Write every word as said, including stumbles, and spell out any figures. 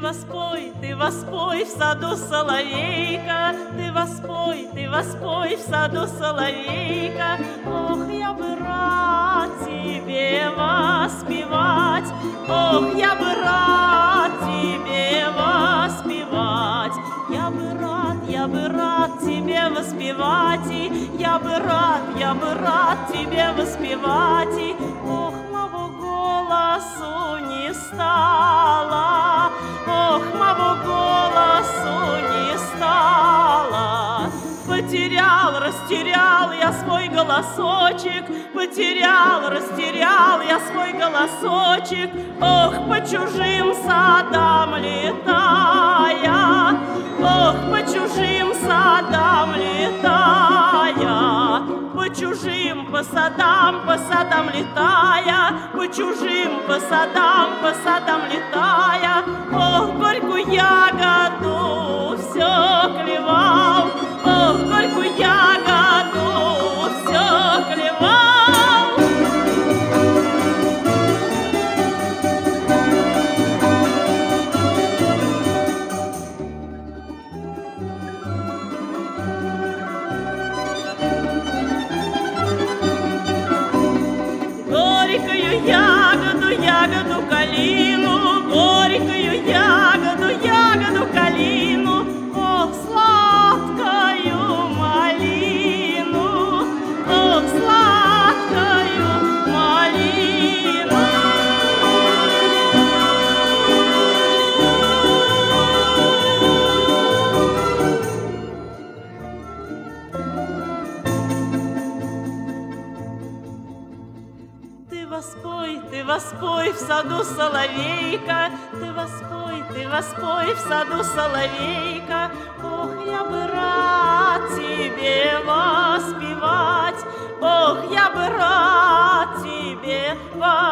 воспой, ты воспой в саду соловейка, ты воспой, ты воспой в саду соловейка. Ох, я бы рад тебе воспевать, ох, я бы рад тебе воспевать, я бы рад, я бы рад тебе воспевать, и я бы рад, я бы рад тебе воспевать, и ох, моего голосу не стало, ох, моего голосу не стало. Потерял, растерял я свой голосочек, потерял, растерял я свой голосочек. Ох, по чужим садам летая, ох, по чужим садам летая, по чужим, по садам, по садам летая, по чужим, по садам, по садам летая. Ох, горькую ягоду все клевал, ох, горькую ягоду все клевал. Горькую ягоду, ягоду калину, горькую ягоду, ягоду калину, ох, сладкую малину, ох, сладкую малину. Ты воспой, ты воспой в саду соловейка, ты воспой, ты воспой в саду соловейка. Ох, я бы рад тебе воспевать, ох, я бы рад тебе воспевать.